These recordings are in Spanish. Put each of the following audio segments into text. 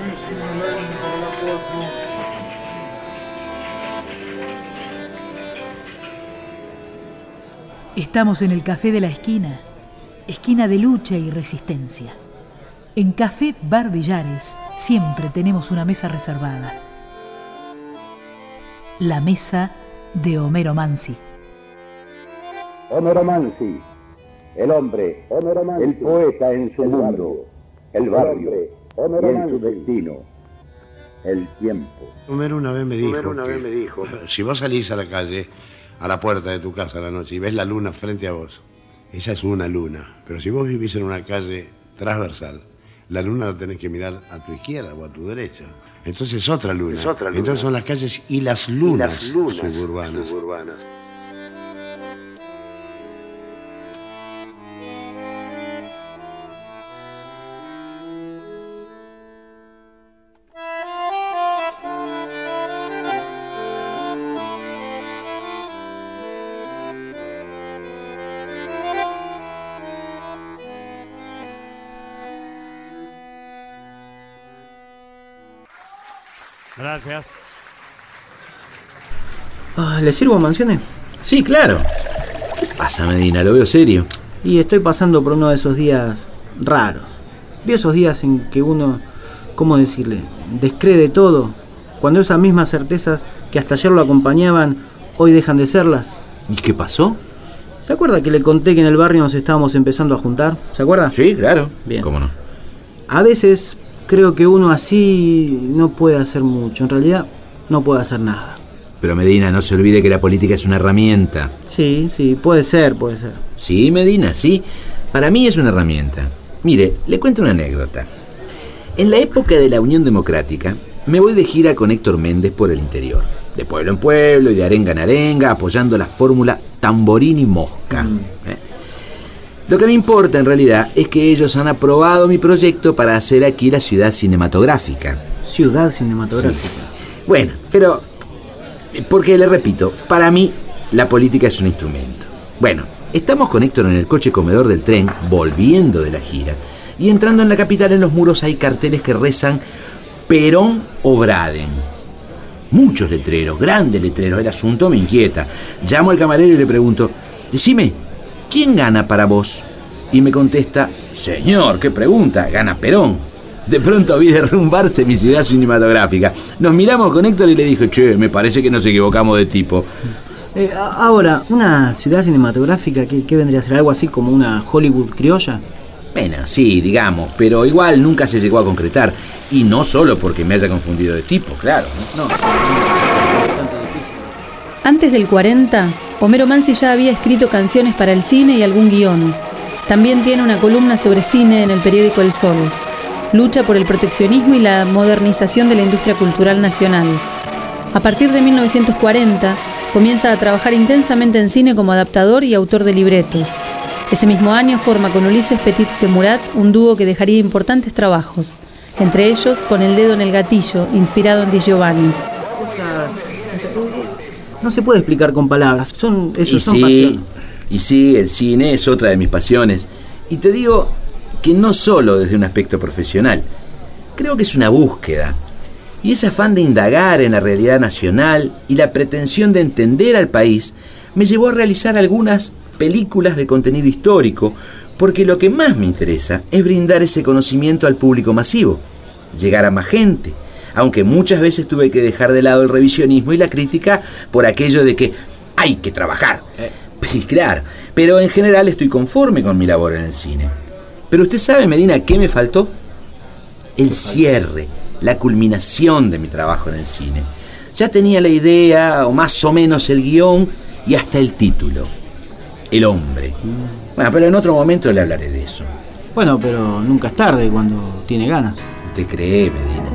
Estamos en el Café de la Esquina, esquina de lucha y resistencia. En Café Bar Villares siempre tenemos una mesa reservada. La mesa de Homero Mansi. Homero Mansi, el hombre, el poeta en su mundo, el barrio y en su destino, el tiempo. Homero una vez me dijo, si vos salís a la calle, a la puerta de tu casa a la noche y ves la luna frente a vos, esa es una luna. Pero si vos vivís en una calle transversal, la luna la tenés que mirar a tu izquierda o a tu derecha. Entonces es otra luna. Entonces son las calles y las lunas, suburbanas. Gracias. ¿Le sirvo mansiones? Sí, claro. ¿Qué pasa, Medina? Lo veo serio. Y estoy pasando por uno de esos días raros. Vi esos días en que uno, ¿cómo decirle?, descree de todo, cuando esas mismas certezas que hasta ayer lo acompañaban, hoy dejan de serlas. ¿Y qué pasó? ¿Se acuerda que le conté que en el barrio nos estábamos empezando a juntar? ¿Se acuerda? Sí, claro. Bien. ¿Cómo no? A veces creo que uno así no puede hacer mucho. En realidad, no puede hacer nada. Pero Medina, no se olvide que la política es una herramienta. Sí, puede ser. Sí, Medina, sí. Para mí es una herramienta. Mire, le cuento una anécdota. En la época de la Unión Democrática, me voy de gira con Héctor Méndez por el interior. De pueblo en pueblo y de arenga en arenga, apoyando la fórmula Tamborini-Mosca. Lo que me importa en realidad es que ellos han aprobado mi proyecto para hacer aquí la ciudad cinematográfica. ¿Ciudad cinematográfica? Sí. Bueno, pero... porque le repito, para mí la política es un instrumento. Bueno, estamos con Héctor en el coche comedor del tren, volviendo de la gira. Y entrando en la capital, en los muros hay carteles que rezan Perón o Braden. Muchos letreros, grandes letreros. El asunto me inquieta. Llamo al camarero y le pregunto, decime, ¿quién gana para vos? Y me contesta, señor, ¿qué pregunta? Gana Perón. De pronto vi derrumbarse mi ciudad cinematográfica. Nos miramos con Héctor y le dije, che, me parece que nos equivocamos de tipo. Ahora, ¿una ciudad cinematográfica qué vendría a ser? ¿Algo así como una Hollywood criolla? Bueno, sí, digamos, pero igual nunca se llegó a concretar. Y no solo porque me haya confundido de tipo, claro. No. Antes del 40, Homero Mansi ya había escrito canciones para el cine y algún guión. También tiene una columna sobre cine en el periódico El Sol. Lucha por el proteccionismo y la modernización de la industria cultural nacional. A partir de 1940, comienza a trabajar intensamente en cine como adaptador y autor de libretos. Ese mismo año forma con Ulises Petit de Murat un dúo que dejaría importantes trabajos, entre ellos Con el dedo en el gatillo, inspirado en Di Giovanni. No se puede explicar con palabras, son pasiones. Y sí, el cine es otra de mis pasiones. Y te digo que no solo desde un aspecto profesional. Creo que es una búsqueda. Y ese afán de indagar en la realidad nacional y la pretensión de entender al país me llevó a realizar algunas películas de contenido histórico, porque lo que más me interesa es brindar ese conocimiento al público masivo, llegar a más gente, aunque muchas veces tuve que dejar de lado el revisionismo y la crítica por aquello de que hay que trabajar. Y claro, pero en general estoy conforme con mi labor en el cine. Pero usted sabe, Medina, ¿qué me faltó? El cierre, la culminación de mi trabajo en el cine. Ya tenía la idea, o más o menos el guión, y hasta el título. El hombre. Bueno, pero en otro momento le hablaré de eso. Bueno, pero nunca es tarde cuando tiene ganas. ¿Usted cree, Medina?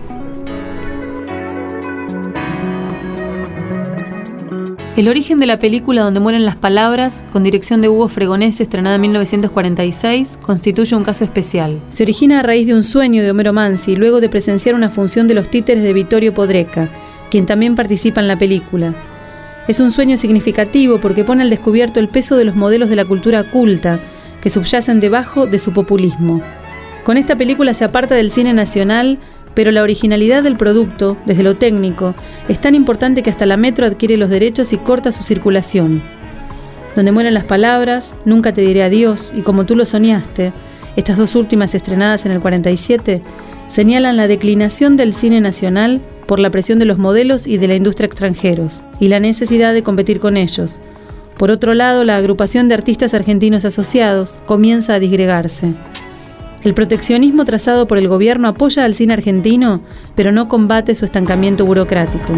El origen de la película Donde mueren las palabras, con dirección de Hugo Fregonese, estrenada en 1946, constituye un caso especial. Se origina a raíz de un sueño de Homero Mansi, luego de presenciar una función de Los Títeres de Vittorio Podreca, quien también participa en la película. Es un sueño significativo porque pone al descubierto el peso de los modelos de la cultura culta que subyacen debajo de su populismo. Con esta película se aparta del cine nacional Pero la originalidad del producto, desde lo técnico, es tan importante que hasta la Metro adquiere los derechos y corta su circulación. Donde mueren las palabras, Nunca te diré adiós y Como tú lo soñaste, estas dos últimas estrenadas en el 47, señalan la declinación del cine nacional por la presión de los modelos y de la industria extranjeros, y la necesidad de competir con ellos. Por otro lado, la agrupación de artistas argentinos asociados comienza a disgregarse. El proteccionismo trazado por el gobierno apoya al cine argentino, pero no combate su estancamiento burocrático.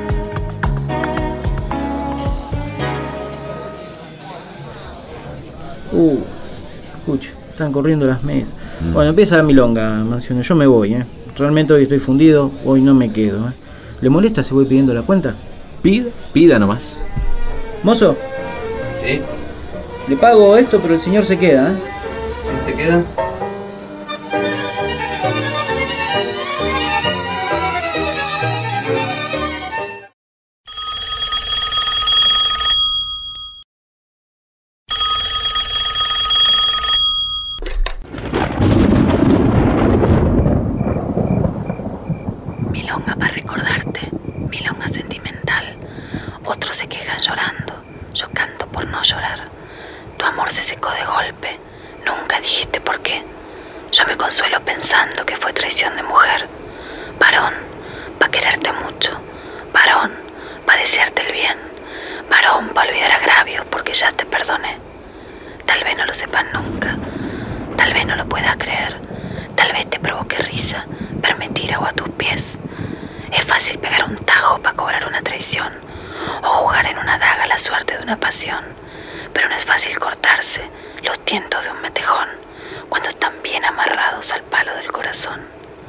Escucha, están corriendo las mesas. Bueno, empieza la milonga, Mansione. Yo me voy, Realmente hoy estoy fundido, hoy no me quedo, ¿Le molesta si voy pidiendo la cuenta? Pida nomás. Mozo. Sí. Le pago esto, pero el señor se queda, ¿Quién se queda? Milonga para recordarte, milonga sentimental. Otros se quejan llorando, yo canto por no llorar. Tu amor se secó de golpe, nunca dijiste por qué. Yo me consuelo pensando que fue traición de mujer. Varón, pa' quererte mucho. Varón, pa' desearte el bien. Varón, pa' olvidar agravios porque ya te perdoné. Tal vez no lo sepas nunca, tal vez no lo puedas creer. Tal vez te provoque risa verme tirado a tus pies. Es fácil pegar un tajo para cobrar una traición o jugar en una daga la suerte de una pasión, pero no es fácil cortarse los tientos de un metejón cuando están bien amarrados al palo del corazón.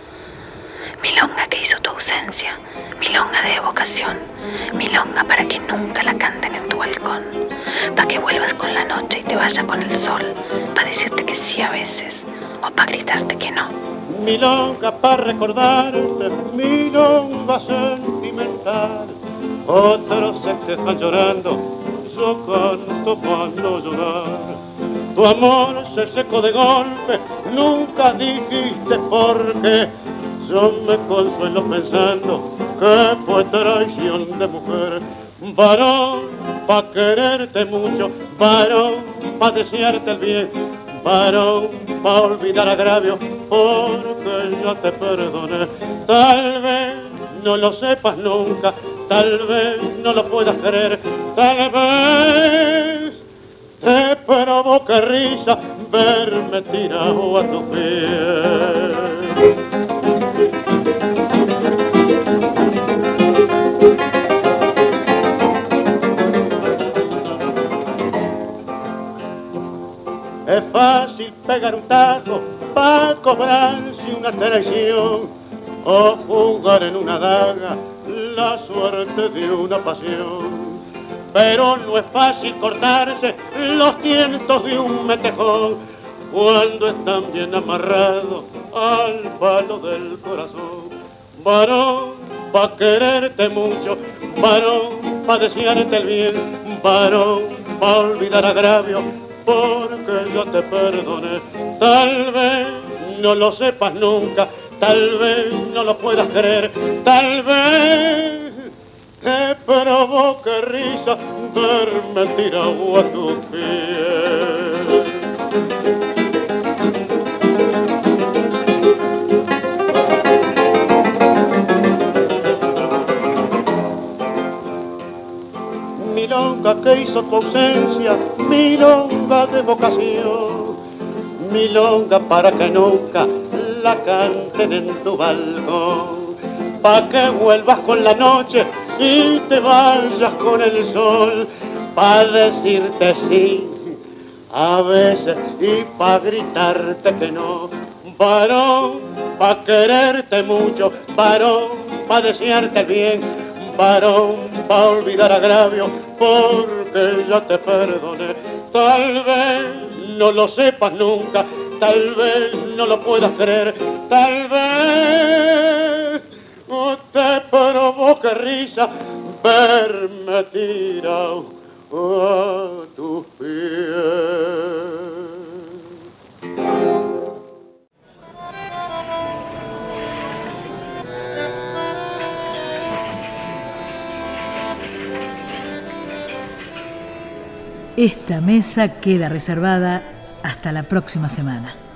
Milonga que hizo tu ausencia, milonga de evocación, milonga para que nunca la canten en tu balcón, para que vuelvas con la noche y te vayas con el sol, para decirte que sí a veces o para gritarte que no. Milonga para recordarte, milonga sentimental. Otros se quejan llorando, yo canto para no llorar. Tu amor se secó de golpe, nunca dijiste por qué. Yo me consuelo pensando que fue traición de mujer. Varón, pa' quererte mucho, varón, pa' desearte el bien, varón, pa' olvidar agravio, porque yo te perdoné. Tal vez no lo sepas nunca, tal vez no lo puedas creer, tal vez te provoque risa verme tirado a tus pies. Es fácil pegar un tajo para cobrarse una traición o jugar en una daga la suerte de una pasión. Pero no es fácil cortarse los tientos de un metejón cuando están bien amarrados al palo del corazón. Varón, pa' quererte mucho, varón, pa' desearte el bien, varón, pa' olvidar agravio, porque yo te perdoné. Tal vez no lo sepas nunca, tal vez no lo puedas creer, tal vez te provoque risa verme tirado a tus pies. Milonga que hizo tu ausencia, milonga de vocación, milonga para que nunca la canten en tu balcón, pa' que vuelvas con la noche y te vayas con el sol, pa' decirte sí a veces y pa' gritarte que no. Varón, pa' quererte mucho, varón, pa' desearte el bien, varón, pa' olvidar agravio, porque ya te perdoné. Tal vez no lo sepas nunca, tal vez no lo puedas creer, tal vez te provoque risa verme tirado a tus pies. Esta mesa queda reservada hasta la próxima semana.